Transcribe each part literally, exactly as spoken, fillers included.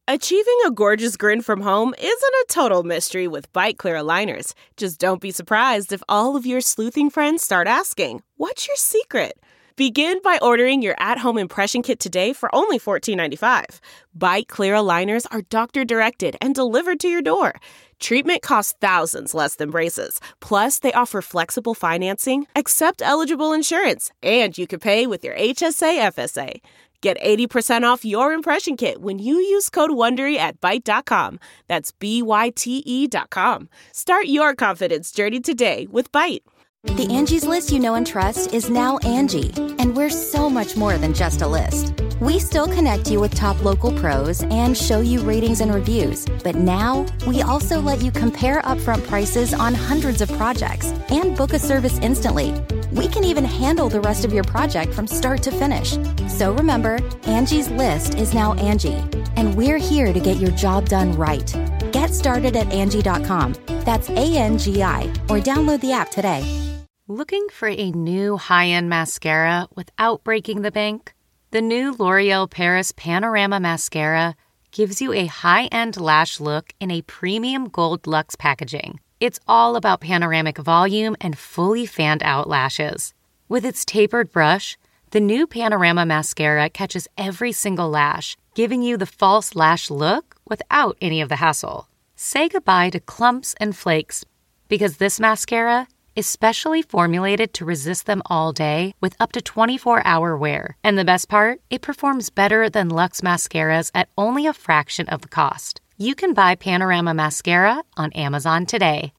Achieving a gorgeous grin from home isn't a total mystery with Byte Clear aligners. Just don't be surprised if all of your sleuthing friends start asking, "What's your secret?" Begin by ordering your at-home impression kit today for only fourteen ninety-five. Byte Clear aligners are doctor-directed and delivered to your door. Treatment costs thousands less than braces. Plus, they offer flexible financing, accept eligible insurance, and you can pay with your H S A F S A. Get eighty percent off your impression kit when you use code WONDERY at byte dot com. That's B Y T E dot com. Start your confidence journey today with Byte. The Angie's List you know and trust is now Angie, and we're so much more than just a list. We still connect you with top local pros and show you ratings and reviews, but now we also let you compare upfront prices on hundreds of projects and book a service instantly. We can even handle the rest of your project from start to finish. So remember, Angie's List is now Angie, and we're here to get your job done right. Get started at Angie dot com. That's A N G I, or download the app today. Looking for a new high-end mascara without breaking the bank? The new L'Oreal Paris Panorama Mascara gives you a high-end lash look in a premium gold luxe packaging. It's all about panoramic volume and fully fanned-out lashes. With its tapered brush, the new Panorama Mascara catches every single lash, giving you the false lash look without any of the hassle. Say goodbye to clumps and flakes, because this mascara is specially formulated to resist them all day with up to twenty-four hour wear. And the best part? It performs better than Luxe mascaras at only a fraction of the cost. You can buy Panorama Mascara on Amazon today.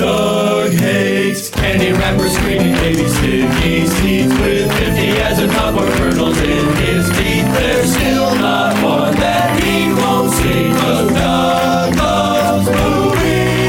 Doug hates candy wrappers, screaming baby sticky seeds with fifty as a top or kernels in his teeth. There's still not one that he won't see, 'cause Doug loves movies.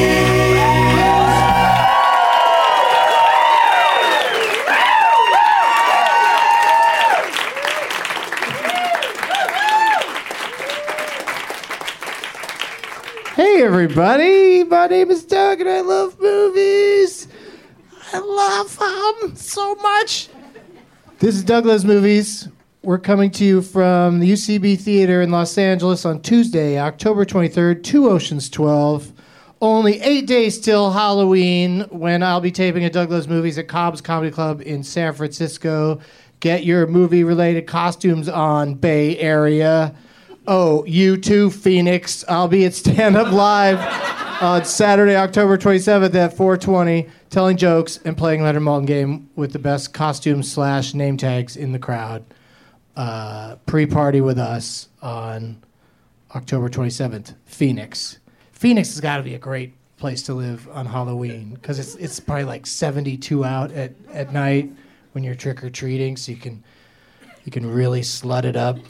Hey everybody, my name is Doug and I love movies. I love them so much. This is Doug Loves Movies. We're coming to you from the U C B Theater in Los Angeles on Tuesday, October twenty-third, two Oceans twelve. Only eight days till Halloween, when I'll be taping a Doug Loves Movies at Cobb's Comedy Club in San Francisco. Get your movie-related costumes on, Bay Area. Oh, you too, Phoenix. I'll be at Stand Up Live on Saturday, October twenty-seventh at four twenty, telling jokes and playing Leonard Maltin game with the best costumes slash name tags in the crowd. Uh, pre-party with us on October twenty-seventh, Phoenix. Phoenix has got to be a great place to live on Halloween, because it's it's probably like seventy-two out at, at night when you're trick-or-treating, so you can you can really slut it up.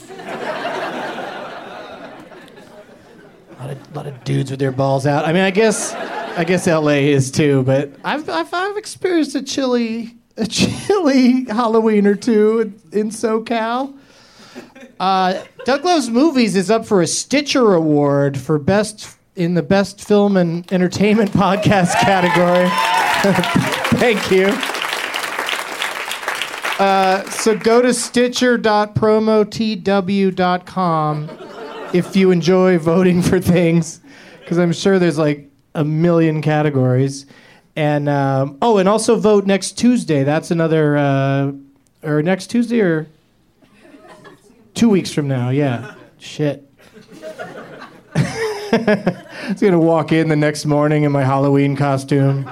A lot, of, a lot of dudes with their balls out. I mean, I guess, I guess L A is too. But I've, I've, I've experienced a chilly, a chilly Halloween or two in, in SoCal. Uh, Doug Loves Movies is up for a Stitcher Award for best in the best film and entertainment podcast category. Thank you. Uh, so go to stitcher dot promo t w dot com. If you enjoy voting for things, because I'm sure there's like a million categories. And, um, oh, and also vote next Tuesday. That's another, uh, or next Tuesday or two weeks from now, yeah. Shit. I was going to walk in the next morning in my Halloween costume.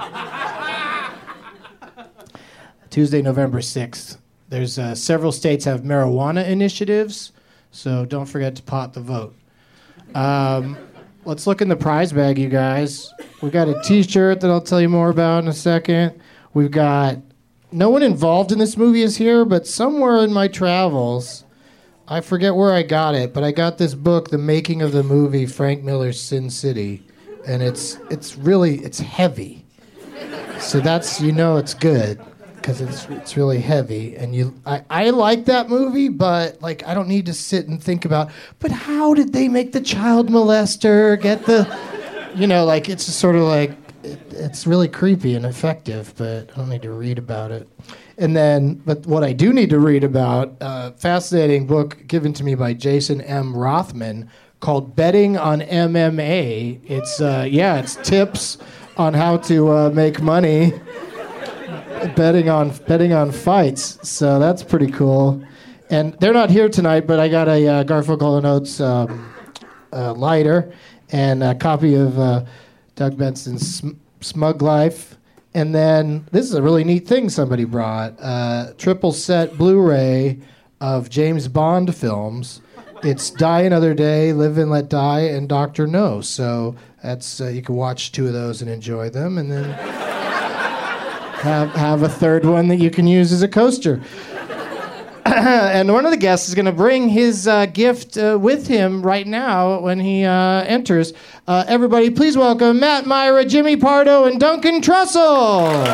Tuesday, November sixth. There's uh, several states have marijuana initiatives. So don't forget to pot the vote. Um, let's look in the prize bag, you guys. We've got a T-shirt that I'll tell you more about in a second. We've got... No one involved in this movie is here, but somewhere in my travels, I forget where I got it, but I got this book, The Making of the Movie, Frank Miller's Sin City. And it's it's really... It's heavy. So that's... You know it's good. Because it's it's really heavy, and you I, I like that movie, but like I don't need to sit and think about. But how did they make the child molester get the, you know, like it's just sort of like it, it's really creepy and effective, but I don't need to read about it. And then, but what I do need to read about, uh, fascinating book given to me by Jason M. Rothman called Betting on M M A. It's uh, yeah, it's tips on how to uh, make money betting on betting on fights. So that's pretty cool. And they're not here tonight, but I got a uh, Garfunkel and Oates um, uh, lighter and a copy of uh, Doug Benson's Sm- Smug Life. And then this is a really neat thing somebody brought: uh, triple set Blu-ray of James Bond films. It's Die Another Day, Live and Let Die, and Doctor No. So that's uh, you can watch two of those and enjoy them, and then have have a third one that you can use as a coaster. And one of the guests is going to bring his uh, gift uh, with him right now when he uh, enters. Uh, everybody, please welcome Matt Myra, Jimmy Pardo, and Duncan Trussell.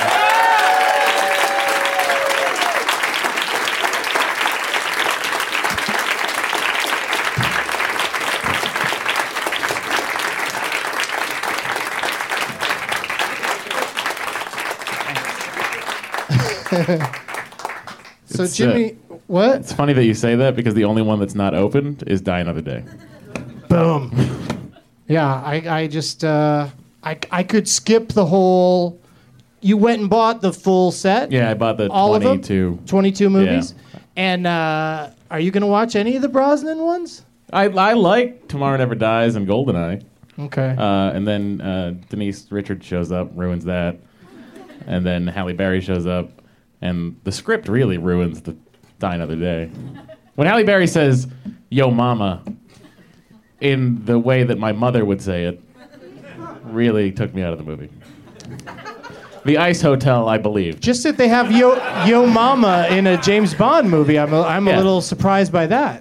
So It's, Jimmy, uh, what? It's funny that you say that because the only one that's not opened is Die Another Day. Boom. Yeah, I, I just, uh, I, I could skip the whole. You went and bought the full set. Yeah, I bought the all twenty-two. Of them? twenty-two movies. Yeah. And uh, are you going to watch any of the Brosnan ones? I I like Tomorrow Never Dies and Goldeneye. Okay. Uh, and then uh, Denise Richards shows up, ruins that. And then Halle Berry shows up, and the script really ruins the Die Another Day. When Halle Berry says, "Yo mama," in the way that my mother would say it, really took me out of the movie. The Ice Hotel, I believe. Just that they have Yo Yo Mama in a James Bond movie, I'm a, I'm Yeah. a little surprised by that.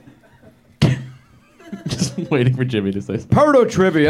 Just waiting for Jimmy to say something. Pardo trivia.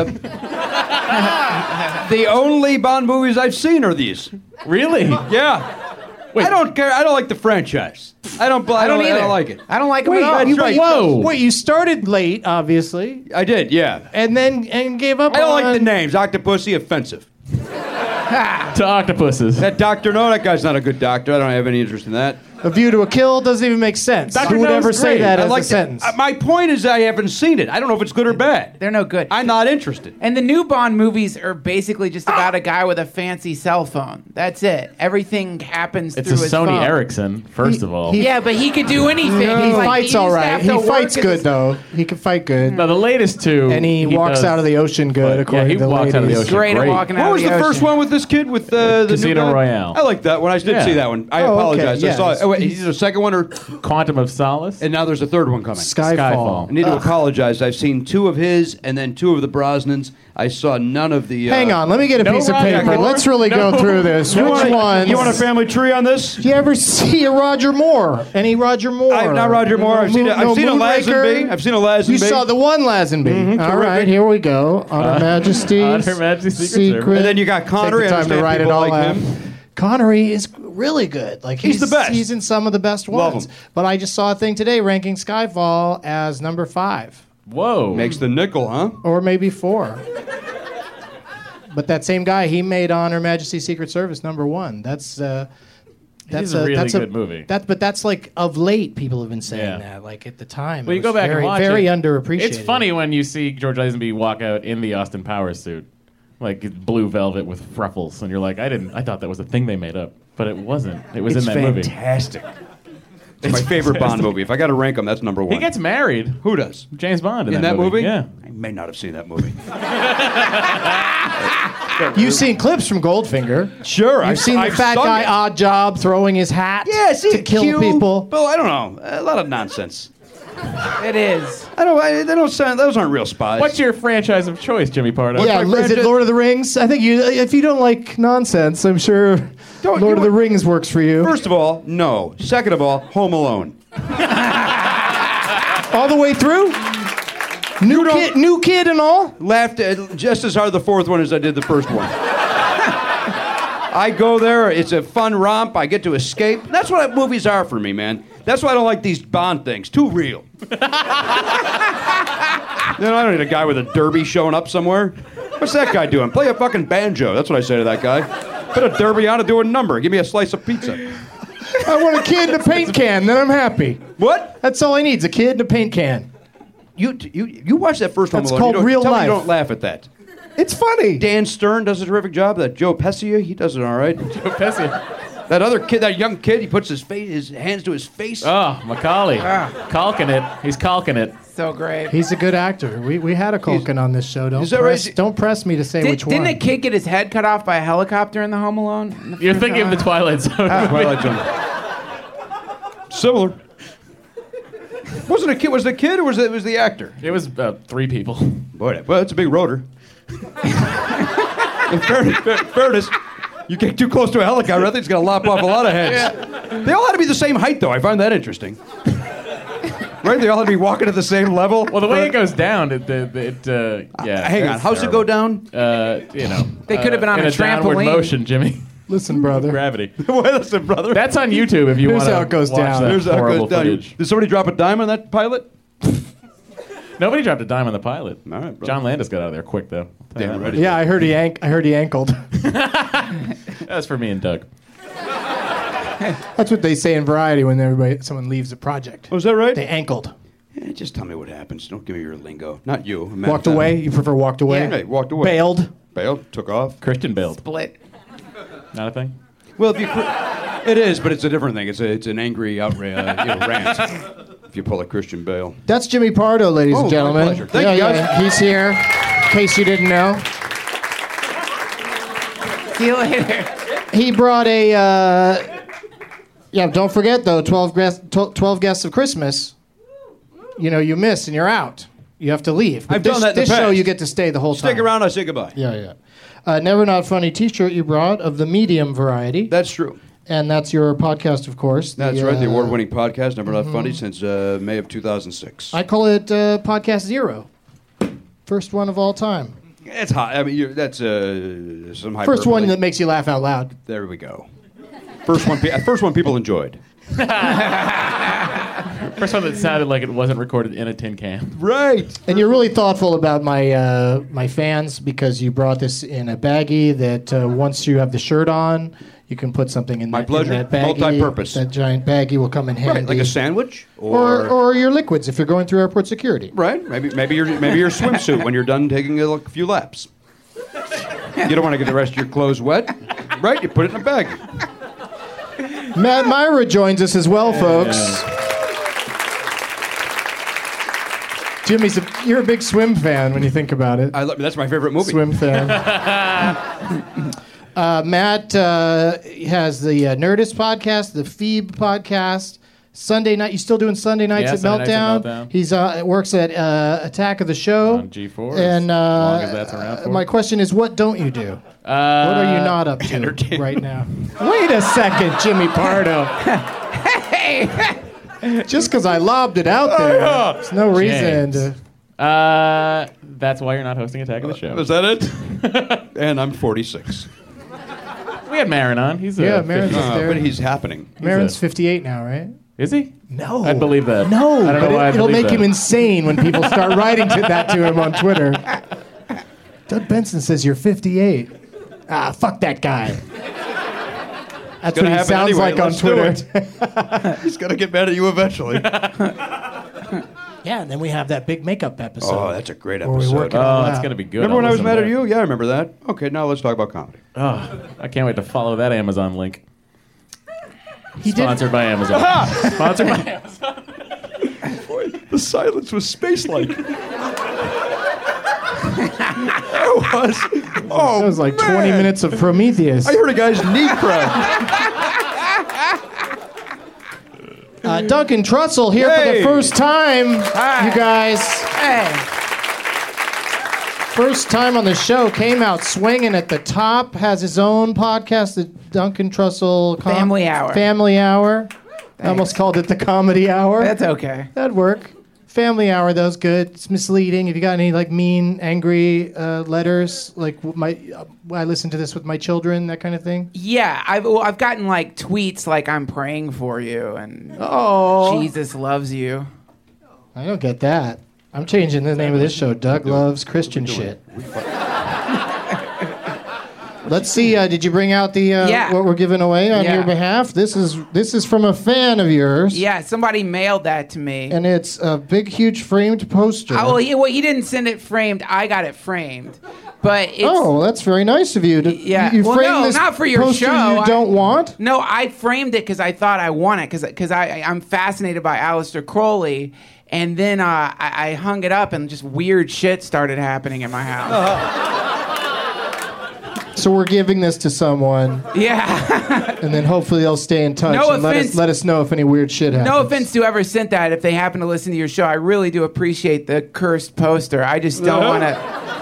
The only Bond movies I've seen are these. Really? Yeah. Wait. I don't care. I don't like the franchise. I don't. I, I don't don't, I either. don't like it. I don't like him Wait, at all. that's you, right. Whoa. wait, you started late, obviously, I did. Yeah. and then and gave up I don't on... like the names. Octopussy, offensive. To octopuses. That Doctor No, that guy's not a good doctor. I don't have any interest in that. A View to a Kill doesn't even make sense. Doctor Who would No's ever say great. that I as like a sentence? The, uh, my point is I haven't seen it. I don't know if it's good or bad. They're no good. I'm not interested. And the new Bond movies are basically just about a guy with a fancy cell phone. That's it. Everything happens It's through a his Sony phone. Ericsson, first of all. he- Yeah, but he could do anything. He He's like, fights you all just right. have He to work fights in good, this- though. He can fight good. Now, the latest two... And he, walks does- out of the ocean good, But, according yeah, he to the walks ladies. out of the ocean Great at great. walking out What of was the the first ocean. one with this kid with uh, the Casino new guy? Royale. I like that one. I did Yeah. see that one. I Oh, okay, apologize. I yeah. saw it. Oh, wait, is there a second one or? Quantum of Solace. And now there's a third one coming. Skyfall. Skyfall. I need to apologize. I've seen two of his and then two of the Brosnans. I saw none of the. Uh, Hang on, let me get a No piece of Roger paper. Moore? Let's really No. go through this. You Which want, ones? you want a family tree on this? Do you ever see a Roger Moore? Any Roger Moore? I, not Roger Moore. I've seen a, I've No seen a Moonraker? Lazenby. I've seen a Lazenby. You saw the one Lazenby. All right, terrific. here we go. On Her Majesty's On Her Majesty's Secret Service. And then you got Connery. Take the I time to understand write it people all like out. him. Connery is really good. Like He's the best. He's in some of the best Love ones. him. But I just saw a thing today ranking Skyfall as number five, Whoa. Makes the nickel, huh? or maybe four. But that same guy, he made On Her Majesty's Secret Service number one. That's uh, that's is a really that's good movie. That, but that's like of late, people have been saying Yeah. that. Like at the time, Well, it you go was back very, and watch very it. underappreciated. It's funny when you see George Lazenby walk out in the Austin Powers suit, like blue velvet with ruffles, and you're like, I didn't, I thought that was a thing they made up, but it wasn't. It was It's in that movie. fantastic. It's my favorite Bond movie. If I got to rank them, that's number one. He gets married. Who does? James Bond in, In that movie? Yeah. I may not have seen that movie. You've seen clips from Goldfinger. Sure, You've I've seen the I've fat sung guy it. Odd Job throwing his hat Yeah, see, to kill Q, people. Well, I don't know. A lot of nonsense. It is. I don't. I, they don't sound. Those aren't real spies. What's your franchise of choice, Jimmy Pardo? Yeah, my is it franchise- Lord of the Rings? I think you. If you don't like nonsense, I'm sure Don't- Lord you of the want- Rings works for you. First of all, no. Second of all, Home Alone. All the way through. New kid, new kid, and all. Laughed at just as hard the fourth one as I did the first one. I go there. It's a fun romp. I get to escape. That's what movies are for me, man. That's why I don't like these Bond things. Too real. You know, I don't need a guy with a derby showing up somewhere. What's that guy doing? Play a fucking banjo. That's what I say to that guy. Put a derby on and do a number. Give me a slice of pizza. I want a kid and a paint can, then I'm happy. What? That's all I need is a kid and a paint can. you you you watch that first Home That's Alone. called you don't, real tell me life. you don't laugh at that. It's funny. Dan Stern does a terrific job. That Joe Pesci, he does it all right. Joe Pesci. That other kid, that young kid, he puts his face, his hands to his face. Oh, Macaulay. Calking it. He's calking it. So great. He's a good actor. We we had a Culkin on this show. Don't Is that press, right? don't press me to say Did, which one. didn't a kid get his head cut off by a helicopter in the Home Alone? In the You're first thinking of the one? Twilight Zone. Twilight Zone. Similar. Wasn't a kid? Was it a kid or was it was the actor? It was about three people. Boy, well, it's a big rotor. In fairness, fair- fairness, you get too close to a helicopter, I think it's gonna lop off a lot of heads. They all had to be the same height, though. I find that interesting. Right? They all had to be walking at the same level. Well, the way it goes down, it, the, the, it uh, yeah. Hang on, it's how's it go down? Uh, you know, They could have been on in a a downward trampoline. motion, Jimmy. Listen, brother. Gravity. Well, listen, brother. That's on YouTube if you Here's want to how it goes watch down. that Here's how it horrible goes down. footage. Did somebody drop a dime on that pilot? Nobody dropped a dime on the pilot. All right, bro. John Landis got out of there quick, though. I'll tell you Damn that right. much. Yeah, I heard he ank- I heard he ankled. That's for me and Doug. That's what they say in Variety when everybody someone leaves a project. Oh, is that right? They ankled. Yeah, just tell me what happens. Don't give me your lingo. Not you. Walked away. You prefer walked away? Yeah. Hey, walked away. Bailed. Bailed. Took off. Christian bailed. Split. Not a thing? Well, if you, it is, but it's a different thing. It's a, it's an angry outrage, uh, you know, rant. If you pull a Christian Bale. That's Jimmy Pardo, ladies Oh, and my gentlemen. pleasure. Thank yeah, you, guys. yeah, he's here. In case you didn't know, See you later. he brought a. Uh, yeah, don't forget though, twelve, guests, twelve guests of Christmas. You know, you miss and you're out. You have to leave. But I've this, done that in the This show, past. you get to stay the whole time. Stick around, I say goodbye. Yeah, yeah. Uh, Never Not Funny T-shirt you brought of the medium variety, That's true. and that's your podcast, of course. the, That's right. The uh, award-winning podcast, Never Not Funny, since uh, May of two thousand six. I call it uh, Podcast Zero. First one of all time. It's hot. I mean, you're, that's uh, some hyperbole. First one that makes you laugh out loud. There we go. First one. Pe- first one people enjoyed. First one that sounded like it wasn't recorded in a tin can. Right. And you're really thoughtful about my uh, my fans because you brought this in a baggie that uh, once you have the shirt on, you can put something in, My that, pleasure. in that baggie. Multi-purpose. That giant baggie will come in handy. Right. Like a sandwich, or, or your liquids if you're going through airport security. right. Maybe maybe your maybe your swimsuit when you're done taking a few laps. You don't want to get the rest of your clothes wet, right? You put it in a bag. Matt Myra joins us as well, folks. Jimmy's a, you're a big swim fan when you think about it. I love, that's my favorite movie. Swim fan. uh, Matt uh, has the uh, Nerdist podcast, the Phoebe podcast. Sunday night, you still doing Sunday nights Yeah, at Sunday nights Meltdown? at Meltdown. He's uh, works at uh, Attack of the Show On G four, And as uh, long as that's around for. my question is, what don't you do? Uh, What are you not up to right now? Wait a second, Jimmy Pardo. Just because I lobbed it out there, there's no reason James. to. Uh, that's why you're not hosting Attack of the Show. Is that it? And I'm forty-six. We had Marin on. He's Yeah, a Marin's fifty. just Uh, there. but he's happening. Marin's a- fifty-eight now, right? Is he? No. I'd believe that. No, I don't but know why it, I'd it'll believe make that. him insane when people start writing to that to him on Twitter. Doug Benson says you're fifty-eight. Ah, fuck that guy. That's what Gonna he happen sounds anyway. like on Let's do Twitter. He's gonna get mad at you eventually. Yeah, and then we have that big makeup episode. Oh, that's a great where we episode. work it Oh, all it's out. gonna be good. Remember I'll when I was listen mad to at that. you? Yeah, I remember that. Okay, now let's talk about comedy. Oh, I can't wait to follow that Amazon link. He did. Sponsored by Amazon. Sponsored by Amazon. Boy, the silence was space-like. It was. Oh, That was like man. twenty minutes of Prometheus. I heard a guy's knee crack. Uh, Duncan Trussell here for Hey. the first time, you guys. Hey. First time on the show, came out swinging at the top, has his own podcast, the Duncan Trussell Com- Family Hour. Family Hour. I almost called it the Comedy Hour. That's okay. That'd work. Family Hour, that was good. It's misleading. Have you got any like mean, angry uh, letters? Like my, uh, I listen to this with my children, that kind of thing. Yeah, I've well, I've gotten like tweets like I'm praying for you and Oh, Jesus loves you. I don't get that. I'm changing the name of this show. Doug loves Christian shit. Let's see. Uh, did you bring out the uh, Yeah. what we're giving away on Yeah. your behalf? This is this is from a fan of yours. Yeah, somebody mailed that to me. And it's a big, huge framed poster. Oh, well, he, well, he didn't send it framed. I got it framed. But it's, Oh, that's very nice of you. To, Yeah. You, you Well, framed no, this not for your poster show. you I- don't want? No, I framed it because I thought I won it because I I'm fascinated by Aleister Crowley, and then uh, I, I hung it up and just weird shit started happening in my house. So we're giving this to someone, Yeah. and then hopefully they'll stay in touch No and let us, offense. let us know if any weird shit happens. No offense to whoever sent that. If they happen to listen to your show, I really do appreciate the cursed poster. I just don't want to.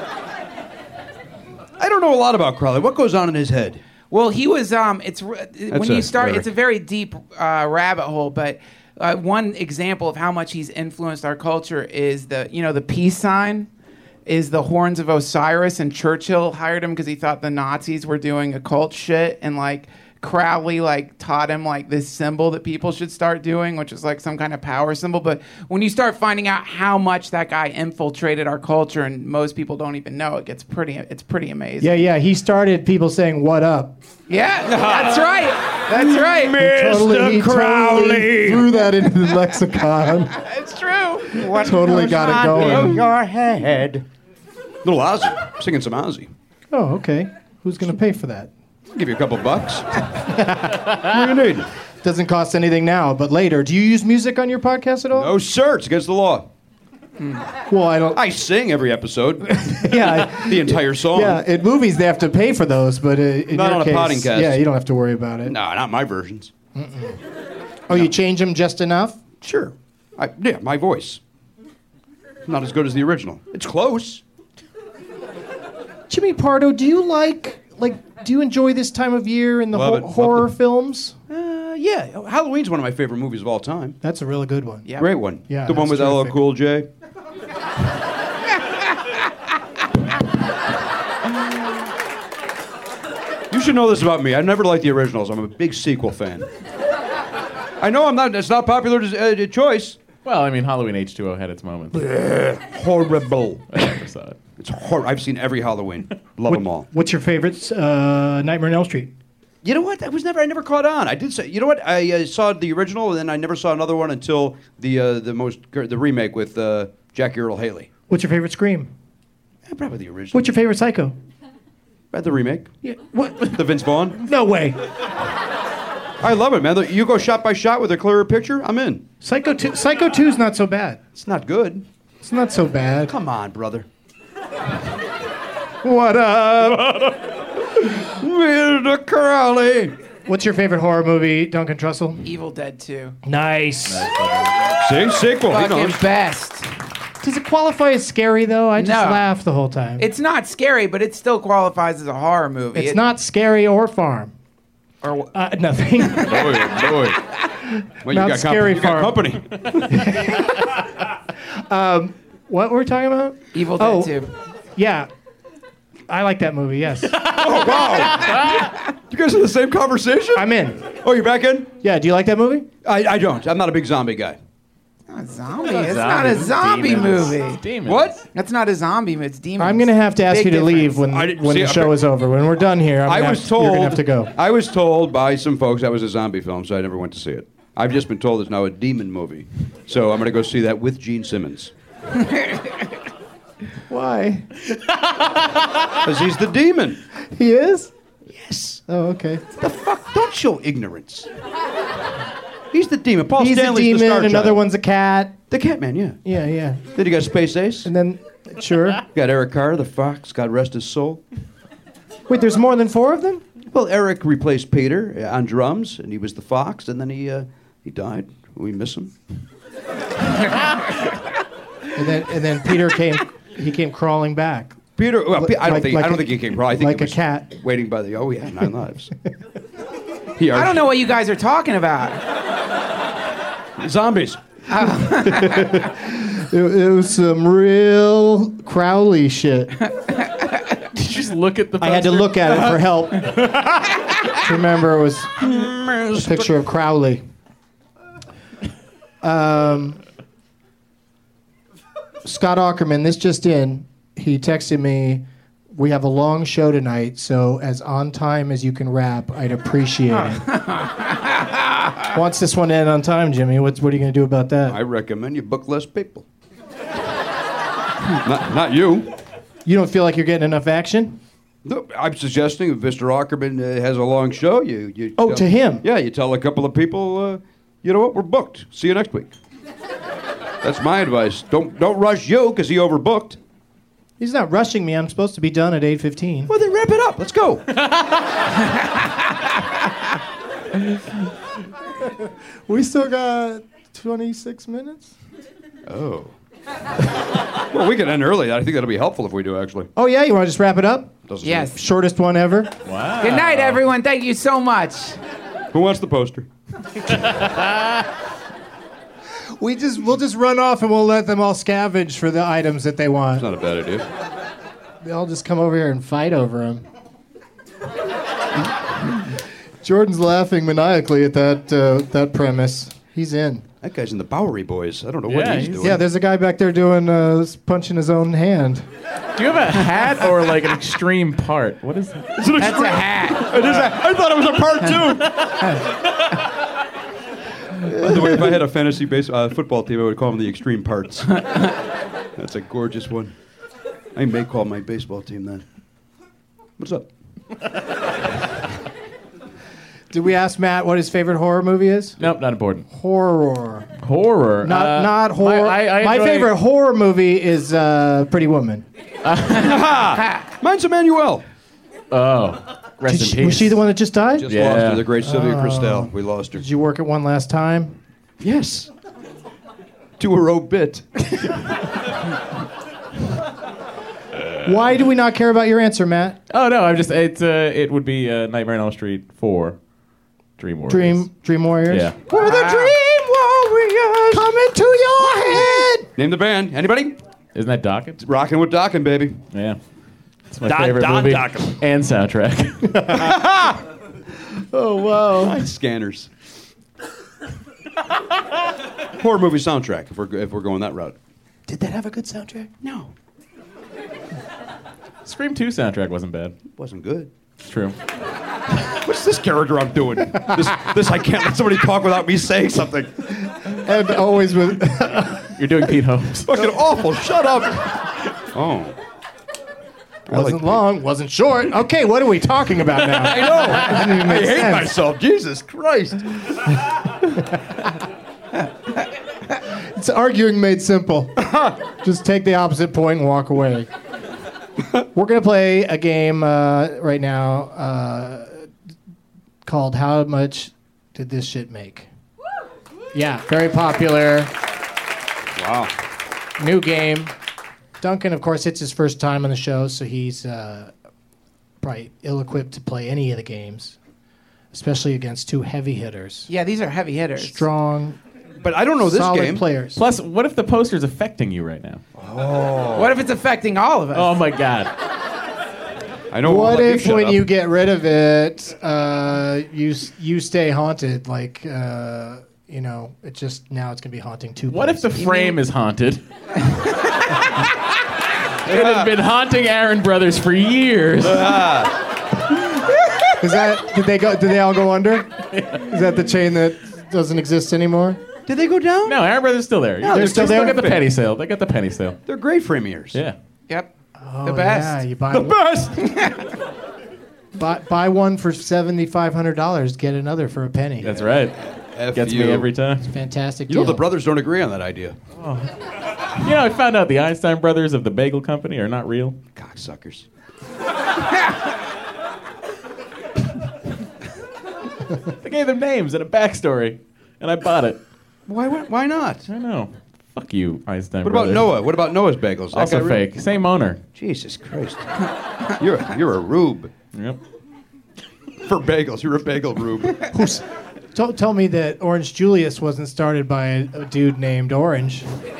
I don't know a lot about Crowley. What goes on in his head? Well, he was. Um, it's r- when you a start. very- It's a very deep uh, rabbit hole. But uh, one example of how much he's influenced our culture is the you know the peace sign. Is the horns of Osiris, and Churchill hired him because he thought the Nazis were doing occult shit, and like Crowley like taught him like this symbol that people should start doing, which is like some kind of power symbol. But when you start finding out how much that guy infiltrated our culture, and most people don't even know, it gets pretty. It's pretty amazing. Yeah, yeah. He started people saying "What up?" Yeah, that's right. That's right. Totally, he Crowley. totally threw that into the lexicon. It's true. Totally got it going. your head. Little Ozzy. Singing some Ozzy. Oh, okay. Who's going to pay for that? I'll give you a couple bucks. What do you need? Doesn't cost anything now, but later. Do you use music on your podcast at all? No, sir. It's against the law. Well, I don't. I sing every episode. Yeah, The entire song. yeah. In movies, they have to pay for those, but uh, in Not your on a case, potting cast. yeah, you don't have to worry about it. No, not my versions. Oh, you change them just enough? Sure. I, yeah, my voice. Not as good as the original. It's close. Jimmy Pardo, do you like like? Do you enjoy this time of year in the Love ho- it, love horror it. films? Uh, yeah. Halloween's one of my favorite movies of all time. That's a really good one. Yeah. Great one. Yeah, The one that's with L L terrific. Cool J. You should know this about me. I never liked the originals. I'm a big sequel fan. I know I'm not. It's not popular uh, choice. Well, I mean, Halloween H two O had its moments. Horrible. I never saw it. It's hor- I've seen every Halloween. Love them all. What's your favorite uh, Nightmare on Elm Street? You know what? I was never. I never caught on. I did say. You know what? I uh, saw the original, and then I never saw another one until the uh, the most the remake with uh, Jackie Earl Haley. What's your favorite Scream? Eh, probably the original. What's your favorite Psycho? Uh, the remake. Yeah, what? The Vince Vaughn. No way. I love it, man. You go shot by shot with a clearer picture. I'm in. Psycho two. Psycho two is not so bad. It's not good. It's not so bad. Come on, brother. What up? Mister Crowley. What's your favorite horror movie, Duncan Trussell? Evil Dead two. Nice. See, sequel. He Fucking knows. best. Does it qualify as scary though? I just No. laugh the whole time. It's not scary, but it still qualifies as a horror movie. It's It- not scary or farm. Or, Uh, nothing. Boy, boy. Well, Not you got, scary you got farm. company. What were we talking about? Evil Dead Oh. two. Yeah. I like that movie, yes. Oh, wow. You guys in the same conversation? I'm in. Oh, you're back in? Yeah, do you like that movie? I, I don't. I'm not a big zombie guy. Not zombie. It's not a zombie Demons. movie. Demons. What? That's not a zombie movie. It's demons. I'm going to have to ask Big you to difference. leave when, I didn't- when see, the I- show is over. When we're done here, I'm I gonna was have, told. you're going to have to go. I was told by some folks that was a zombie film, so I never went to see it. I've just been told it's now a demon movie, so I'm going to go see that with Gene Simmons Why? because he's the demon. He is? Yes. Oh, okay. The fuck? Don't show ignorance. He's the demon. Paul He's a Stanley's demon, the Star another Child. one's a cat. The Catman. Yeah. Yeah, yeah. Then you got Space Ace. And then, sure. Got Eric Carr, the Fox. God rest his soul. Wait, there's more than four of them? Well, Eric replaced Peter uh, on drums, and he was the Fox, and then he uh, he died. We miss him. And then, and then Peter came. He came crawling back. Peter, well, Pe- I don't Like- think like I don't a- think he came. Probably. I think like he a was cat. waiting by the. Oh yeah, nine lives. He I don't know what you guys are talking about. Zombies. It, it was some real Crowley shit. Did you just look at the I had to poster? look at it for help. To remember, it was a picture of Crowley. Um, Scott Ackerman, this just in. He texted me we have a long show tonight, so as on time as you can rap, I'd appreciate it. Wants this one to end on time, Jimmy. What's, what are you going to do about that? I recommend you book less people. not, not you. You don't feel like you're getting enough action? No, I'm suggesting if Mister Ackerman uh, has a long show, you... you Oh, tell, to him? Yeah, you tell a couple of people, uh, you know what, we're booked. See you next week. That's my advice. Don't don't rush you because he overbooked. He's not rushing me. I'm supposed to be done at eight fifteen. Well, then wrap it up. Let's go. We still got twenty-six minutes? Oh. Well, we can end early. I think that'll be helpful if we do, actually. Oh, yeah? You want to just wrap it up? Doesn't Yes. seem- Shortest one ever? Wow. Good night, everyone. Thank you so much. Who wants the poster? We just, we'll just run off and we'll let them all scavenge for the items that they want. It's not a bad idea. They all just come over here and fight over them. Jordan's laughing maniacally at that uh, that premise. He's in. That guy's in the Bowery Boys. I don't know Yeah, what he's, he's- doing. Yeah, there's a guy back there doing uh, punching his own hand. Do you have a hat or like an extreme part? What is that? It's an That's a hat. It is a, I thought it was a part two. By the way, if I had a fantasy base, uh, football team, I would call them the Extreme Parts. That's a gorgeous one. I may call my baseball team that. What's up? Did we ask Matt what his favorite horror movie is? Nope, not important. Horror. Horror. Not uh, not horror. My, I, I My enjoy- favorite horror movie is uh, Pretty Woman. Mine's Emmanuel. Oh, rest Did in she, peace. was she the one that just died? Just Yeah. lost her, the great Sylvia Christel. We lost her. Did you work it one last time? Yes. To a row bit. Why do we not care about your answer, Matt? Oh no, I'm just. It's. Uh, it would be uh, Nightmare on Elm Street four. Dream Warriors. Dream Dream Warriors? Yeah. We're the Dream Warriors coming to your head. Name the band. Anybody? Isn't that Dokken? Rockin' with Dokken, baby. Yeah. It's my Don- favorite Don movie Dokken. and soundtrack. Oh, wow. Nice scanners. Horror movie soundtrack, if we're if we're going that route. Did that have a good soundtrack? No, Scream two soundtrack wasn't bad. wasn't good. It's true. What's this character I'm doing? This, this I can't let somebody talk without me saying something. And always with... You're doing Pete Holmes. Fucking awful. Shut up. Oh. I wasn't like- long, wasn't short. Okay, what are we talking about now? I know. Doesn't even I make hate sense. myself. Jesus Christ. It's arguing made simple. Just take the opposite point and walk away. We're going to play a game uh, right now uh, called How Much Did This Shit Make? Yeah, very popular. Wow. New game. Duncan, of course, it's his first time on the show, so he's uh, probably ill-equipped to play any of the games, especially against two heavy hitters. Yeah, these are heavy hitters. Strong, But I don't know this solid game. players. Plus, what if the poster's affecting you right now? What if it's affecting all of us? Oh my God. I know. What let me if shut when up. you get rid of it, uh, you s- you stay haunted? Like, uh, you know, it just now it's gonna be haunting two. What if the places. frame is haunted? It has been haunting Aaron Brothers for years. Is that did they go? Did they all go under? Is that the chain that doesn't exist anymore? Did they go down? No, Aaron Brothers is still there. they're still there? They got the penny sale. They got the penny sale. They're great premieres. Yeah. Yep. Oh, the best. Yeah, you buy The one, best. buy, buy one for seventy five hundred dollars, get another for a penny. That's right. F Gets you. me every time. Fantastic. You know deal. the brothers don't agree on that idea. You know, I found out the Einstein brothers of the Bagel Company are not real. Cocksuckers. They gave them names and a backstory, and I bought it. Why? Why not? I know. Fuck you, Einstein What about brothers. Noah? What about Noah's Bagels? That Also guy re- fake. Same owner. Jesus Christ. You're a, you're a rube Yep. for bagels. You're a bagel rube. Who's, don't tell me that Orange Julius wasn't started by a, a dude named Orange.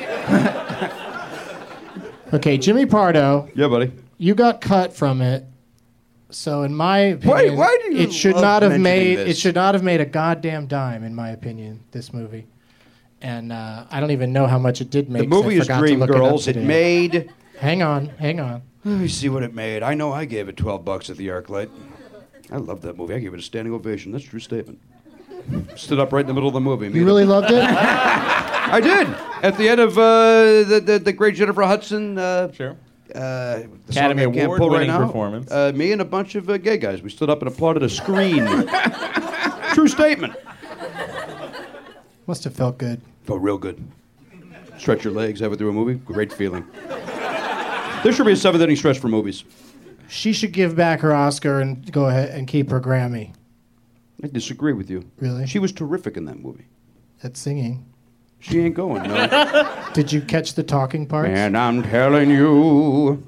Okay, Jimmy Pardo, Yeah, buddy. you got cut from it. So in my opinion, why do you it should love not have mentioning made this? it should not have made a goddamn dime in my opinion, this movie. And uh, I don't even know how much it did make. The 'cause I movie is forgot to look it up Dreamgirls. It today. made Hang on, hang on. Let me see what it made. I know I gave it twelve bucks at the ArcLight. I love that movie. I gave it a standing ovation. That's a true statement. Stood up right in the middle of the movie. You really loved it? I did. At the end of uh, the, the the great Jennifer Hudson. Uh, Sure. Uh, the Academy song I can't Award pull right winning now. performance. Uh, me and a bunch of uh, gay guys. We stood up and applauded a screen. True statement. Must have felt good. Felt real good. Stretch your legs, have it through a movie. Great feeling. There should be a seventh inning stretch for movies. She should give back her Oscar and go ahead and keep her Grammy. I disagree with you. Really? She was terrific in that movie. At singing. She ain't going, no. Did you catch the talking parts? And I'm telling you.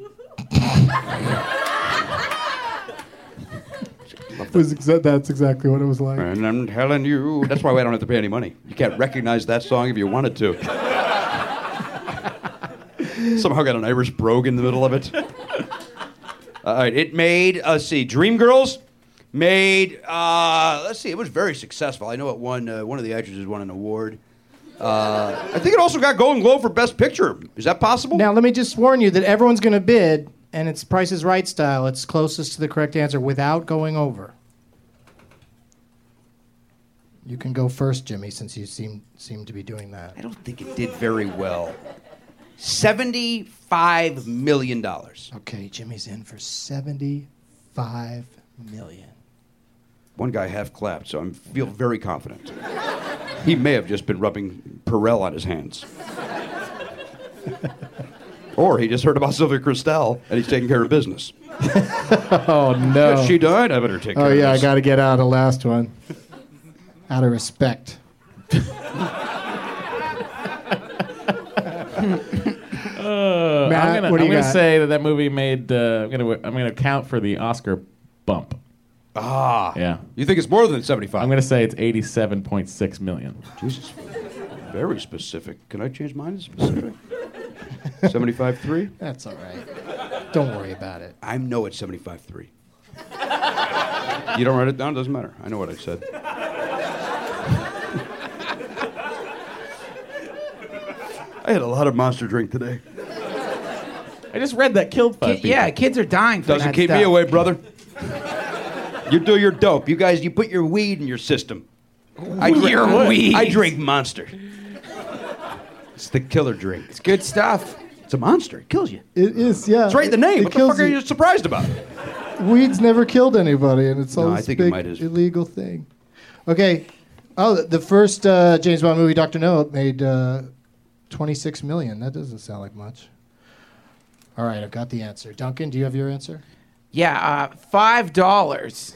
Was exa- that's exactly what it was like. And I'm telling you. That's why I don't have to pay any money. You can't recognize that song if you wanted to. Somehow got an Irish brogue in the middle of it. All right, it made, uh, let's see, Dreamgirls made, uh, let's see, it was very successful. I know it won, uh, one of the actresses won an award. Uh, I think it also got Golden Globe for Best Picture. Is that possible? Now, let me just warn you that everyone's going to bid, and it's Price is Right style. It's closest to the correct answer without going over. You can go first, Jimmy, since you seem seem to be doing that. I don't think it did very well. seventy-five million dollars. Okay, Jimmy's in for seventy-five million dollars. One guy half clapped, so I feel very confident. He may have just been rubbing Perel on his hands. Or he just heard about Sylvia Kristel, and he's taking care of business. Oh, no. If she died, I better take care Oh, of yeah, I this. got to get out of the last one. Out of respect. Uh, Matt, I'm gonna, what do I'm you gonna got? say that that movie made. Uh, I'm gonna I'm gonna count for the Oscar bump. Ah. Yeah. You think it's more than seventy-five? I'm gonna say it's eighty-seven point six million. Jesus. Very specific. Can I change mine to specific? seventy-five three? That's all right. Don't worry about it. I know it's seventy-five three. You don't write it down, doesn't matter. I know what I said. I had a lot of Monster drink today. I just read that killed five Ki- people. yeah, kids are dying from Doesn't that keep stuff. me away, brother. You do your dope. You guys, you put your weed in your system. I drink, Your weed. I drink Monster. It's the killer drink. It's good stuff. It's a monster. It kills you. It is, yeah. It's right in the name. What the fuck are you surprised about? Weed's never killed anybody, and it's all No, I this think it big might have. illegal thing. Okay. Oh, the- the first uh, James Bond movie, Doctor No, made uh, twenty-six million. That doesn't sound like much. All right, I've got the answer. Duncan, do you have your answer? Yeah, uh, five dollars.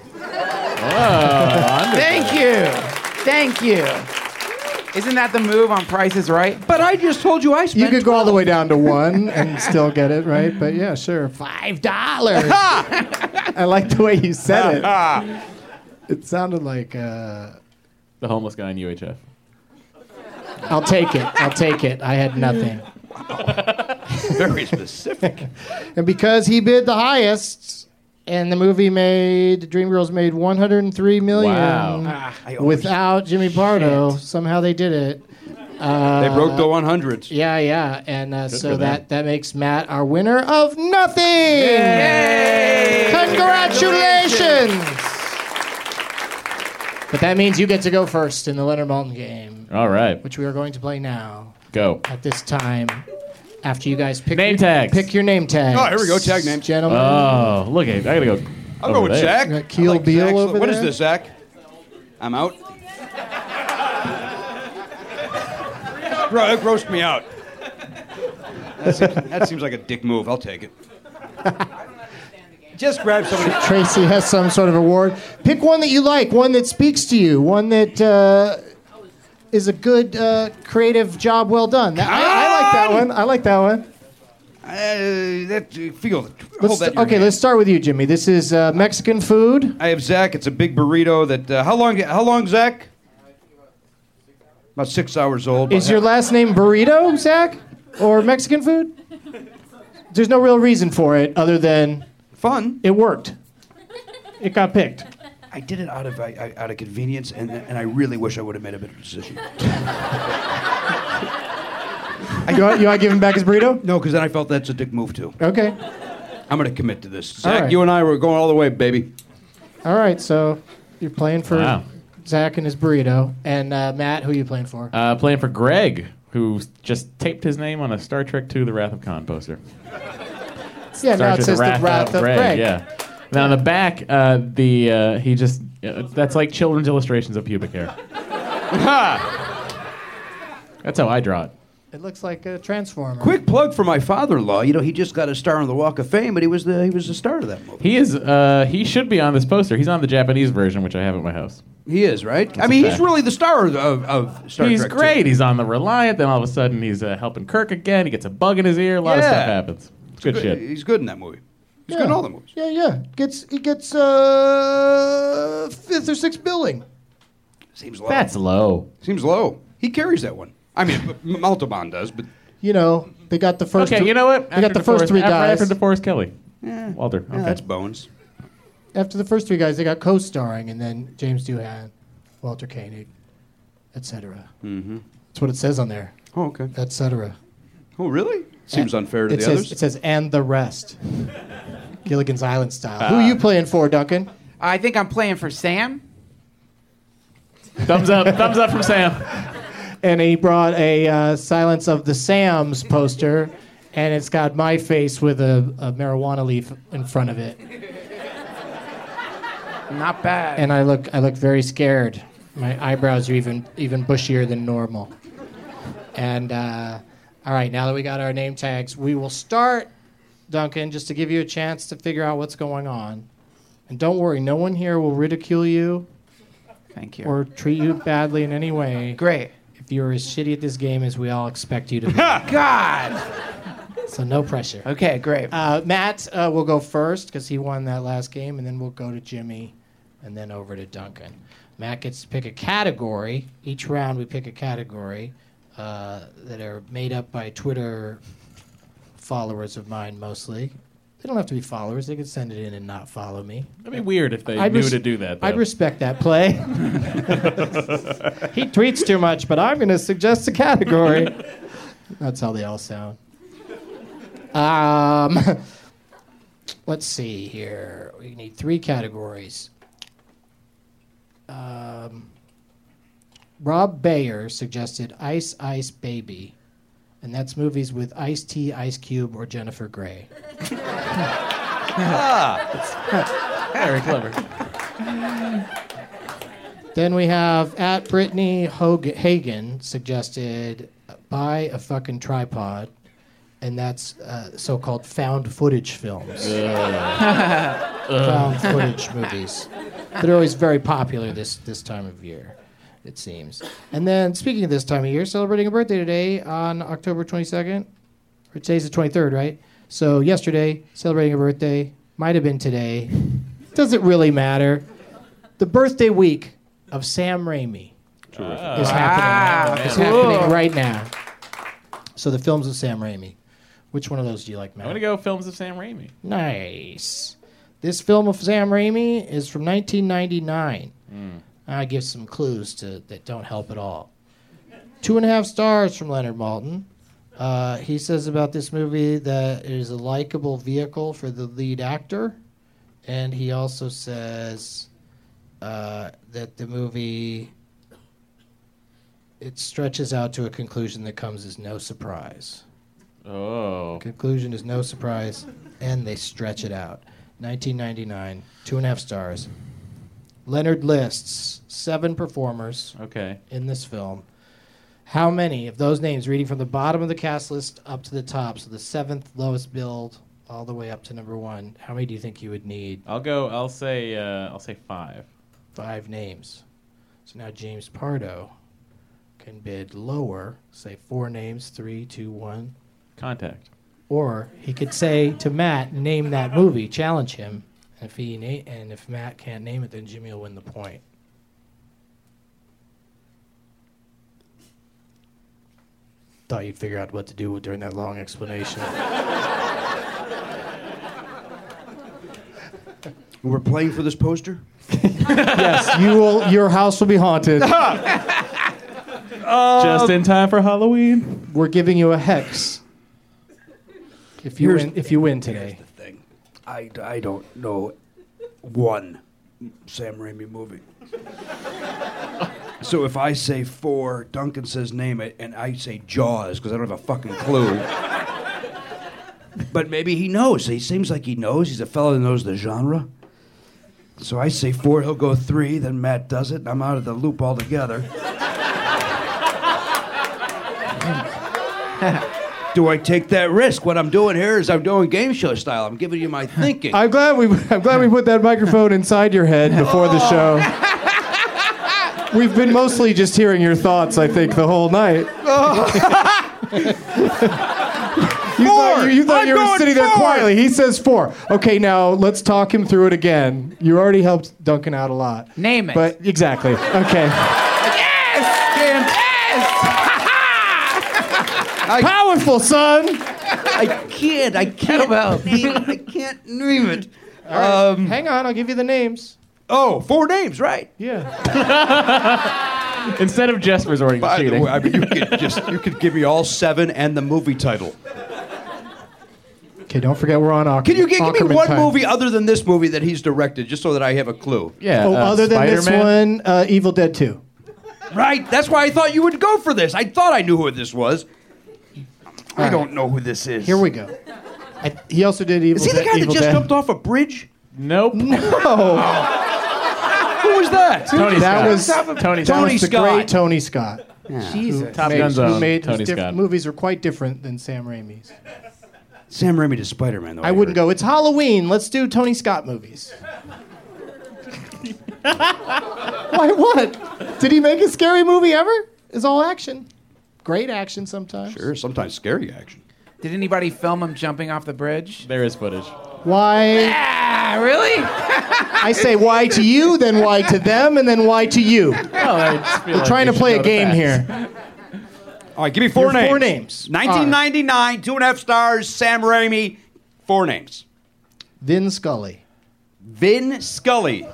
Thank you. Thank you. Isn't that the move on Price is Right? But I just told you I spent You could go all the way down to one and still get it, right? But yeah, sure. Five dollars. I like the way you said it. It sounded like uh, The homeless guy in U H F. I'll take it. I'll take it. I had nothing. Very specific. And because he bid the highest, and the movie made Dreamgirls made one hundred three million Wow. Ah, I without Jimmy Pardo. Somehow they did it. Uh, They broke the one hundreds. Yeah, yeah, and uh, so for them. that that makes Matt our winner of nothing. Yay! Congratulations! But that means you get to go first in the Leonard Maltin game, All right, which we are going to play now go. at this time. After you guys pick Name your, tags. pick your name tags. Oh, here we go, tag names. gentlemen. Oh, look at I gotta go. I'll over go with there. Zach. We got Keel I like Beal Zach's- over What is there. this, Zach? I'm out. Ro- Roast me out. That seems, that seems like a dick move. I'll take it. Just grab somebody. Tracy has some sort of award. Pick one that you like, one that speaks to you, one that uh, is a good uh, creative job well done. That- I, I like that one. I like that one. Uh, that uh, feel. Hold Let's, that in your okay, hand. let's start with you, Jimmy. This is uh, Mexican food. I have Zach. It's a big burrito. That uh, how long? How long, Zach? About six hours old. Is your last name Burrito, Zach? Or Mexican food? There's no real reason for it other than fun? it worked. It got picked. I did it out of I, I, out of convenience, and and I really wish I would have made a better decision. You want, you want to give him back his burrito? No, because then I felt that's a dick move too. Okay. I'm going to commit to this. Zach, All right. you and I were going all the way, baby. All right, so you're playing for Wow. Zach and his burrito. And uh, Matt, who are you playing for? Uh, playing for Greg, who just taped his name on a Star Trek two The Wrath of Khan poster. yeah, now Starts it with says the Wrath of Greg. Greg. Yeah. Now on the back, uh, the uh, he just uh, that's like children's illustrations of pubic hair. That's how I draw it. It looks like a Transformer. Quick plug for my father-in-law. You know, he just got a star on the Walk of Fame, but he was the he was the star of that movie. He is. Uh, he should be on this poster. He's on the Japanese version, which I have at my house. He is, right? That's I mean, a he's fact. really the star of, of, of Star he's Trek. great. too. He's on the Reliant. Then all of a sudden, he's uh, helping Kirk again. He gets a bug in his ear. A lot of Yeah. stuff happens. It's good, shit. He's good in that movie. He's Yeah. good in all the movies. Yeah, yeah. Gets he gets uh fifth or sixth billing. Seems low. That's low. Seems low. He carries that one. I mean, M- Montalban does, but You know, they got the first. Okay, two- you know what? They got the DeForest- first three after, guys. After DeForest Kelly. yeah, Walter. yeah, Okay. that's Bones. After the first three guys, they got co-starring, and then James Doohan, Walter Koenig, et cetera. Mm-hmm. That's what it says on there, Oh, okay. et cetera. Oh, really? Seems unfair to it the says, others. It says, and the rest. Gilligan's Island style. Who are you playing for, Duncan? I think I'm playing for Sam. Thumbs up. Thumbs up from Sam. And he brought a uh, Silence of the Sams poster, and it's got my face with a, a marijuana leaf in front of it. Not bad. And I look, I look very scared. My eyebrows are even even bushier than normal. And uh, all right, now that we got our name tags, we will start, Duncan, just to give you a chance to figure out what's going on. And don't worry, no one here will ridicule you Thank you. or treat you badly in any way. Great. If you're as shitty at this game as we all expect you to be. God. So no pressure. Okay, great. Uh, Matt uh, will go first because he won that last game, and then we'll go to Jimmy, and then over to Duncan. Matt gets to pick a category. Each round we pick a category uh, that are made up by Twitter followers of mine mostly. They don't have to be followers. They can send it in and not follow me. That'd be weird if they I'd knew res- to do that. Though. I'd respect that play. He tweets too much, but I'm going to suggest a category. That's how they all sound. Um, let's see here. We need three categories. Um, Rob Bayer suggested Ice Ice Baby, and that's movies with Ice-T, Ice Cube, or Jennifer Grey. Very clever. Then we have at Brittany Hog- Hagen suggested buy a fucking tripod, and that's uh, so-called found footage films. Found footage movies. They're always very popular this this time of year, it seems. And then speaking of this time of year, celebrating a birthday today on October twenty-second. Or today's the twenty-third, right? So yesterday, celebrating a birthday, might have been today. Doesn't really matter. The birthday week of Sam Raimi is happening. Is happening right now. So the films of Sam Raimi. Which one of those do you like, Matt? I'm gonna go films of Sam Raimi. Nice. This film of Sam Raimi is from nineteen ninety-nine. I give some clues to that don't help at all. Two and a half stars from Leonard Maltin. Uh, he says about this movie that it is a likable vehicle for the lead actor, and he also says uh, that the movie it stretches out to a conclusion that comes as no surprise. Oh. Conclusion is no surprise, and they stretch it out. nineteen ninety-nine, two and a half stars. Leonard lists seven performers Okay. in this film. How many of those names, reading from the bottom of the cast list up to the top, so the seventh lowest billed all the way up to number one, how many do you think you would need? I'll go. I'll say. Uh, I'll say five. Five names. So now James Pardo can bid lower, say four names, three, two, one. Contact. Or he could say to Matt, name that movie, challenge him. And if he na- and if Matt can't name it, then Jimmy will win the point. Thought you'd figure out what to do during that long explanation. We're playing for this poster? Yes, you will. Your house will be haunted. Just in time for Halloween. We're giving you a hex. If you Here's- win, if you win today. The thing. I, I don't know one Sam Raimi movie. So if I say four, Duncan says name it, and I say Jaws because I don't have a fucking clue. But maybe he knows. He seems like he knows. He's a fellow that knows the genre. So I say four, he'll go three, then Matt does it, and I'm out of the loop altogether. Do I take that risk? What I'm doing here is I'm doing game show style. I'm giving you my thinking. I'm glad we I'm glad we put that microphone inside your head before the show. We've been mostly just hearing your thoughts, I think, the whole night. You thought you, you, thought you were sitting there four. quietly. He says four. Okay, now let's talk him through it again. You already helped Duncan out a lot. Name it. But exactly. Okay. I, Powerful, son. I can't. I can't Kettlebell. name it. I can't name it. All right, Um, hang on, I'll give you the names. oh, four names, right? Yeah. Instead of just resorting to By the cheating. way, I mean, you could just you could give me all seven and the movie title. Okay, don't forget we're on Auk- Can you gi- give me Aukerman one time. movie other than this movie that he's directed, just so that I have a clue? yeah. Oh, uh, other than this Spider-Man? one, uh, Evil Dead two. Right. That's why I thought you would go for this. I thought I knew who this was. I don't know who this is. Here we go. I, he also did Evil Is he Dead. the guy that Evil just Dead. jumped off a bridge? Nope. No. Who was that? Tony That Scott. was Tony that Scott. Tony was the Scott. great Tony Scott. Jesus. Top made, Gun who Zone. made Tony his diff- Scott. movies are quite different than Sam Raimi's. Sam Raimi to Spider-Man, though. I wouldn't go. It's Halloween. Let's do Tony Scott movies. Why? What? Did he make a scary movie ever? It's all action. Great action sometimes. Sure, sometimes scary action. Did anybody film him jumping off the bridge? There is footage. Why? Ah, really? I say why to you, then why to them, and then why to you. Well, I just feel We're like trying you to should play know a the game facts. here. All right, give me four Your names. four names. nineteen ninety-nine, two and a half stars, Sam Raimi. Four names. Vin Scully. Vin Scully.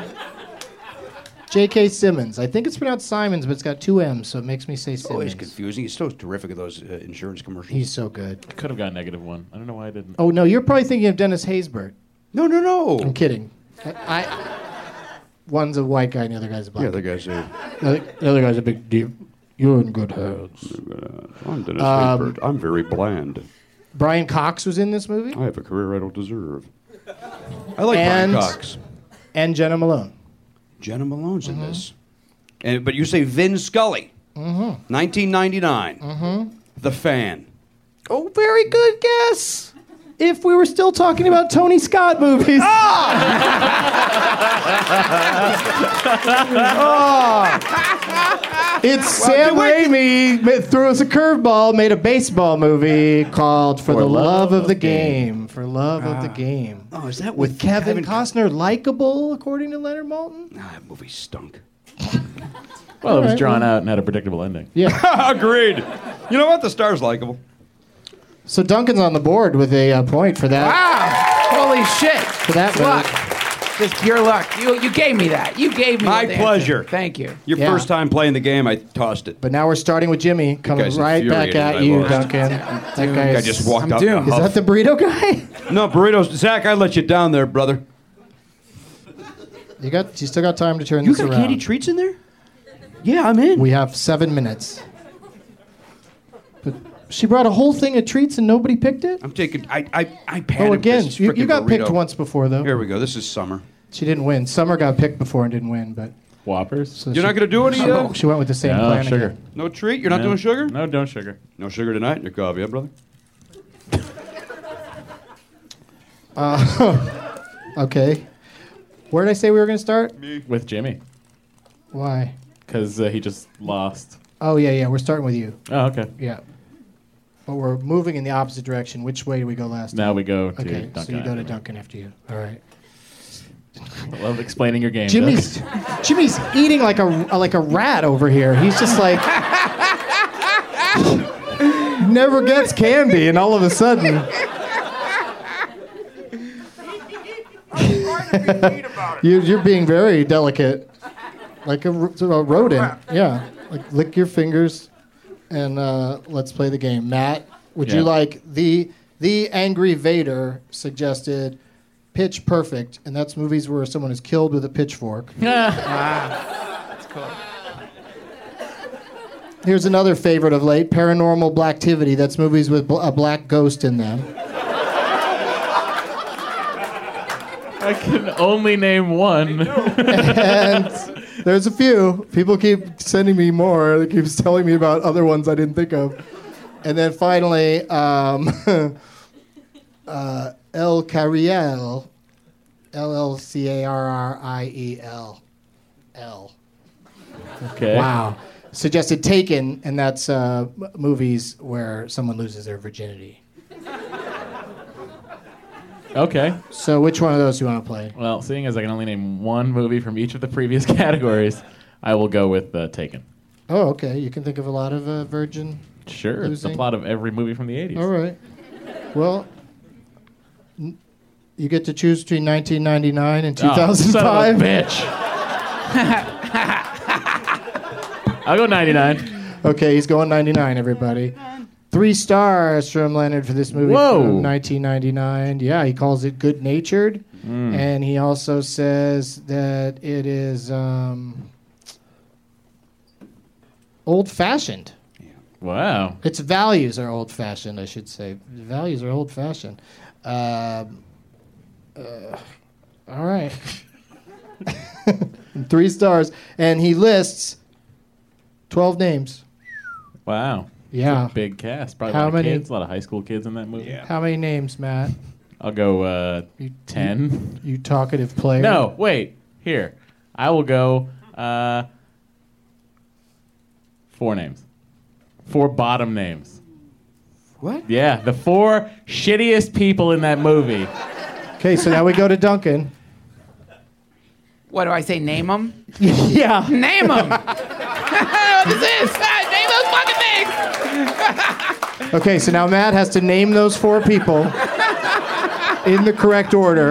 J K. Simmons. I think it's pronounced Simons, but it's got two M's, so it makes me say It's always Simmons. confusing. He's so terrific at those uh, insurance commercials. He's so good. Could have got negative one. I don't know why I didn't. Oh, no, you're probably thinking of Dennis Haysbert. no, no, no. I'm kidding. I, I One's a white guy and the other guy's a black Yeah, the guy's a. The other, the other guy's a big deal. You're in good hands. I'm Dennis Um, Haysbert. I'm very bland. Brian Cox was in this movie, I have a career I don't deserve. I like And- Brian Cox. and Jenna Malone. Jenna Malone's in this. And, but you say Vin Scully. Mm-hmm. nineteen ninety-nine. Mm-hmm. The Fan. Oh, very good guess. If we were still talking about Tony Scott movies. Oh. It's Sam Raimi ma- threw us a curveball, made a baseball movie called For, the Love of the Game. For Love of the Game. Oh, is that With with Kevin Kevin- Costner, likable, according to Leonard Maltin? Ah, that movie stunk. Well, it was Alright, drawn well- out and had a predictable ending. Yeah. Agreed. You know what? The star's likable. So Duncan's on the board with a uh, point for that. Wow. Holy shit. For that It's luck. Just pure luck. You, you gave me that. You gave me My the answer. pleasure. Thank you. Your Yeah. first time playing the game, I tossed it. But now we're starting with Jimmy, coming guy's right back infuriated at that I you, lost. Duncan. That guy I is, just walked I'm out. doomed. in a Is huff. that the burrito guy? No, burritos. Zach, I let you down there, brother. You got, you still got time to turn You this got around. candy treats in there? Yeah, I'm in. We have seven minutes. But she brought a whole thing of treats and nobody picked it? I'm taking. I I I Oh, panicked. again, this you, you frickin' got picked burrito. once before, though. Here we go. This is summer. She didn't win. Summer got picked before and didn't win, but Whoppers? so You're she, not gonna do any. Uh, she went with the same No, plan sugar. again. no treat. You're not No. doing sugar. No, don't sugar. No sugar tonight in your coffee, huh, brother? Okay. Where did I say we were going to start? With Jimmy. Why? Because uh, he just lost. Oh, yeah, yeah. We're starting with you. Oh, okay. Yeah. But we're moving in the opposite direction. Which way do we go last? Now we go to Okay, Duncan. so you go to after. Duncan after you. All right. I love explaining your game. Jimmy's Jimmy's eating like a like a rat over here. He's just like never gets candy, and all of a sudden you, you're being very delicate, like a, ro- a rodent. Yeah, like lick your fingers, and uh, let's play the game. Matt, would you Yeah. like the the angry Vader suggested? Pitch Perfect, and that's movies where someone is killed with a pitchfork. That's cool. Here's another favorite of late, Paranormal Blacktivity. That's movies with bl- a black ghost in them. I can only name one. And there's a few. People keep sending me more. They keep telling me about other ones I didn't think of. And then finally, um, uh, El Carriel, L L C A R R I E L, L. Okay. Wow. Suggested Taken, and that's uh, m- movies where someone loses their virginity. Okay. So which one of those do you want to play? Well, seeing as I can only name one movie from each of the previous categories, I will go with uh, Taken. Oh, okay. You can think of a lot of uh, virgin. Sure. It's the Losing. plot of every movie from the eighties. All right. Well, n- you get to choose between nineteen ninety-nine and two thousand five. Oh, son of a bitch. I'll go ninety-nine. Okay, he's going ninety-nine, everybody. Three stars from Leonard for this movie Whoa. from nineteen ninety-nine. Yeah, he calls it good-natured. Mm. And he also says that it is um, old-fashioned. Wow. Its values are old-fashioned, I should say. Values are old-fashioned. Um, uh, all right. Three stars. And he lists twelve names. Wow. Yeah. Big cast. Probably How a lot many- of kids, a lot of high school kids in that movie. Yeah. How many names, Matt? I'll go uh, You- ten. You talkative player. No, wait. Here. I will go uh, four names. Four bottom names. What? Yeah, the four shittiest people in that movie. Okay, so now we go to Duncan. What do I say? Name them? Yeah. Name them! This is uh, name those fucking things! Okay, so now Matt has to name those four people in the correct order.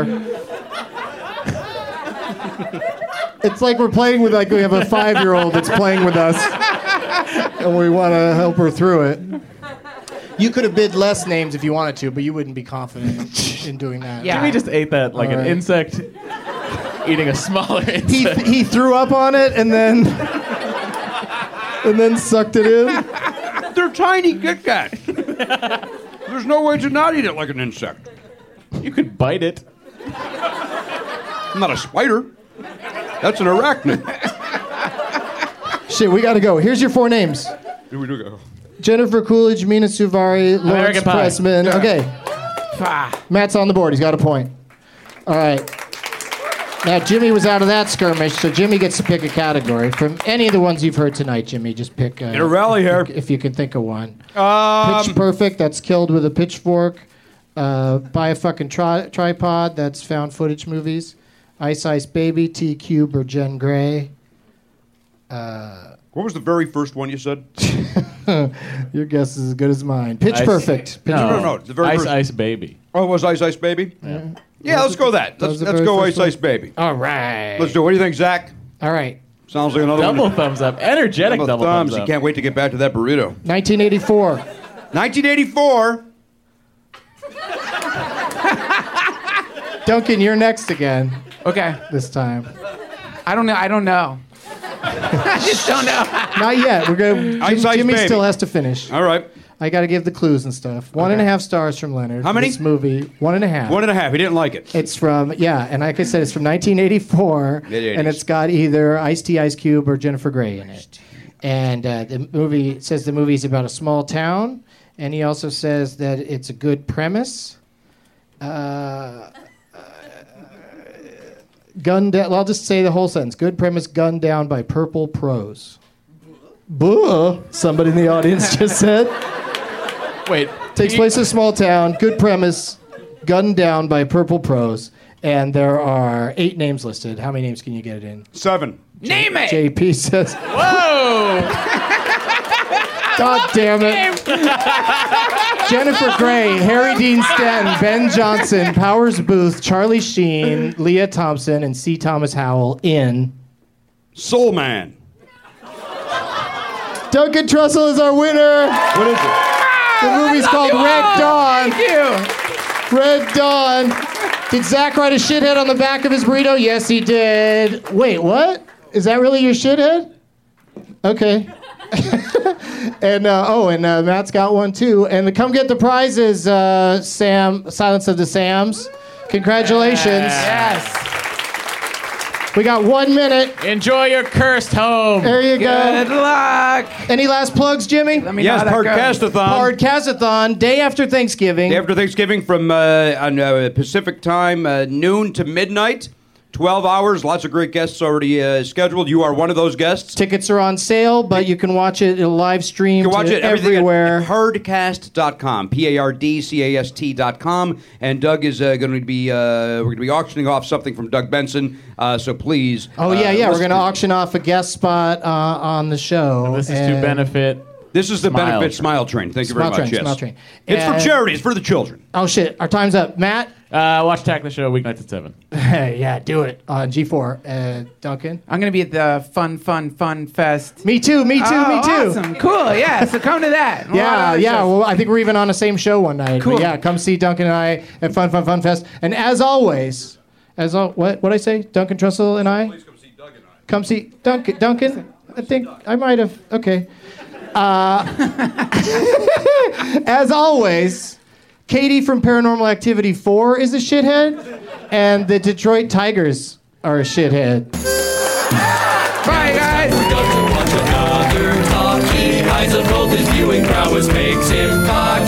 It's like we're playing with, like we have a five-year-old that's playing with us, and we want to help her through it. You could have bid less names if you wanted to, but you wouldn't be confident in doing that. Yeah. Jimmy just ate that like All an right. insect eating a smaller He, insect. he threw up on it and then and then sucked it in. They're tiny Kit Kats. There's no way to not eat it like an insect. You could bite it. I'm not a spider. That's an arachnid. Shit, we gotta go. Here's your four names. Here we do go. Jennifer Coolidge, Mina Suvari, Lawrence American Pie. Pressman. Okay, Ah, Matt's on the board. He's got a point. All right. Now, Jimmy was out of that skirmish, so Jimmy gets to pick a category. From any of the ones you've heard tonight, Jimmy, just pick uh, Get a rally here. if you can think of one. Um, Pitch Perfect, that's killed with a pitchfork. Uh, buy a fucking tri- tripod, that's found footage movies. Ice Ice Baby, T Cube, or Jen Grey. what was the very first one you said? Your guess is as good as mine. Pitch Ice- Perfect. Pitch No, no, no, the very Ice first- Ice Baby. Oh, it was Ice Ice Baby? Yeah, yeah let's go that. That Let's, was the let's very go first Ice one? Ice Baby. All right. Let's do it. What do you think, Zach? All right. Sounds like another Double one. thumbs up. Energetic Double double thumbs. thumbs You up. can't wait to get back to that burrito. nineteen eighty-four. nineteen eighty-four. Duncan, you're next again okay. this time. I don't know. I don't know. I just don't know. Not yet. We're gonna. Ice Jim, Ice Jimmy Baby. still has to finish. All right. I got to give the clues and stuff. One and a half stars from Leonard. How for many? This movie. One and a half. One and a half. He didn't like it. It's from yeah, and like I said, it's from nineteen eighty-four, Mid-eighties. and it's got either Ice-T, Ice Cube, or Jennifer Grey in it. And uh, the movie says the movie's about a small town, and he also says that it's a good premise. Uh, gunned down. Well, I'll just say the whole sentence. Good premise, gunned down by purple prose. Buh! Somebody in the audience just said. Wait. Takes place in a small town. Good premise, gunned down by purple prose. And there are eight names listed. How many names can you get it in? Seven. Name it. J P says, Whoa! God damn it. Jennifer Grey, Harry Dean Stanton, Ben Johnson, Powers Booth, Charlie Sheen, Leah Thompson, and C. Thomas Howell in. Soul Man. Duncan Trussell is our winner. What is it? The movie's called you Red all. Dawn. Thank you. Red Dawn. Did Zach write a shithead on the back of his burrito? Yes, he did. Wait, what? Is that really your shithead? Okay. and uh, oh, and uh, Matt's got one too. And come get the prizes, uh, Sam. Silence of the Sams. Congratulations. Yes. We got one minute. Enjoy your cursed home. There you go. Good luck. Any last plugs, Jimmy? Let me Yes, know how that goes. Podcastation. Podcastation, day after Thanksgiving. Day after Thanksgiving from uh, on uh, Pacific time, uh, noon to midnight. twelve hours, lots of great guests already uh, scheduled. You are one of those guests. Tickets are on sale, but you can watch it in a live stream You can watch it everything everywhere. at hardcast dot com, P A R D C A S T dot com. And Doug is uh, going to be, uh, we're going to be auctioning off something from Doug Benson. Uh, so please. Oh, yeah, uh, yeah. We're listen going to to- auction off a guest spot uh, on the show. This is And- to benefit. This is the Smile Benefit Train. Smile Train. Thank you Smile very much. Train, Yes. Smile Train. It's And- for charity. It's for the children. Oh, shit. Our time's up. Matt? Uh, watch Tack the Show weeknights at seven. Yeah, do it on G four. Uh, Duncan? I'm going to be at the Fun, Fun, Fun Fest. Me too, me too, oh, me too. Awesome. Cool. Yeah. So come to that. And a lot of Yeah, other yeah. shows. Well, I think we're even on the same show one night. Cool. But yeah, come see Duncan and I at Fun Fun Fun Fest. And as always, as al- what what I say? Duncan Trussell and I. Please come see Doug and I. Come see Duncan. Duncan. I think I might have. Okay. Uh, as always, Katie from Paranormal Activity four is a shithead, and the Detroit Tigers are a shithead. Bye, guys. Doesn't want another talkie. Eyes of both his viewing prowess makes him cocky.